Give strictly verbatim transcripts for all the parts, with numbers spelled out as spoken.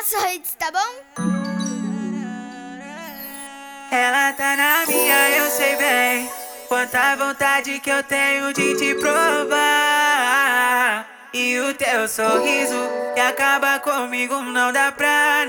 só hits, tá bom? Ela tá na minha, eu sei bem quanta vontade que eu tenho de te provar. E o teu sorriso que acaba comigo não dá pra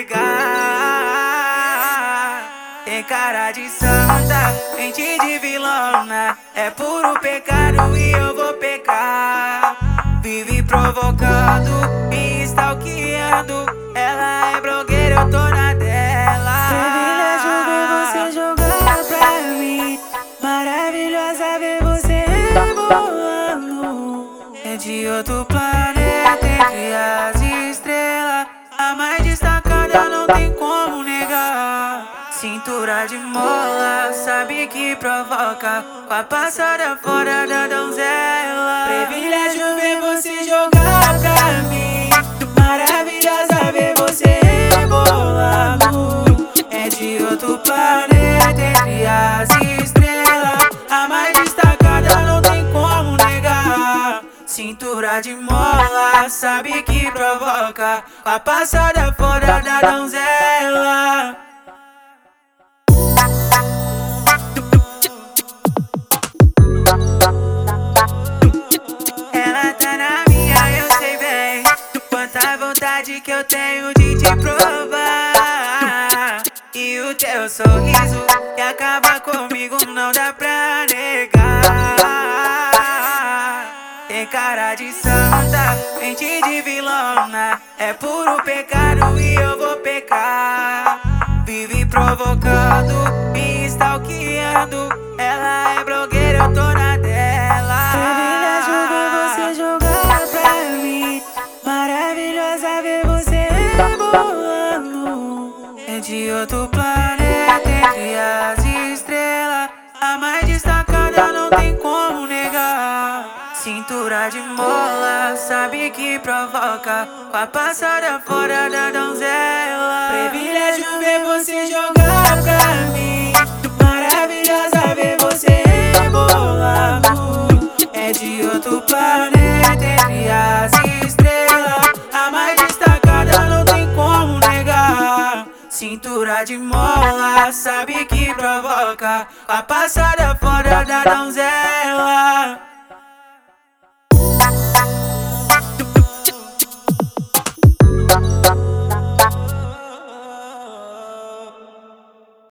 negar. Tem cara de santa, mente de vilona, é puro pecado e eu vou pecar. Vive provocando, me stalkeando, ela é blogueira, eu tô na dela. Privilégio ver você jogar pra mim, maravilhosa ver você rebolando. É de outro planeta, entre as estrelas, a mais destacada não tem como negar. Cintura de mola, sabe que provoca, com a passada fora da donzela. Privilégio ver você jogar pra mim, maravilhosa ver você rebolando. É de outro planeta, entre as estrelas, a mais destacada não tem como negar. Cintura de mola, sabe que provoca, com a passada fora da donzela. Ela tá na minha, eu sei bem quanta vontade que eu tenho de te provar. E o teu sorriso que acaba comigo não dá pra negar. Tem cara de santa, mente de vilona, é puro pecado e eu vou pecar. Vive provocando, me stalkeando, ela é blogueira, eu tô na dela. Privilégio ver você jogar pra mim, maravilhosa ver você rebolando. É de outro planeta, entre as estrelas, a mais destacada não tem como negar. Cintura de mola, sabe que provoca, com a passada fora da donzela. Privilégio ver você jogar pra mim, maravilhosa ver você rebolando. É de outro planeta, entre as estrelas, a mais destacada não tem como negar. Cintura de mola, sabe que provoca, com a passada fora da donzela.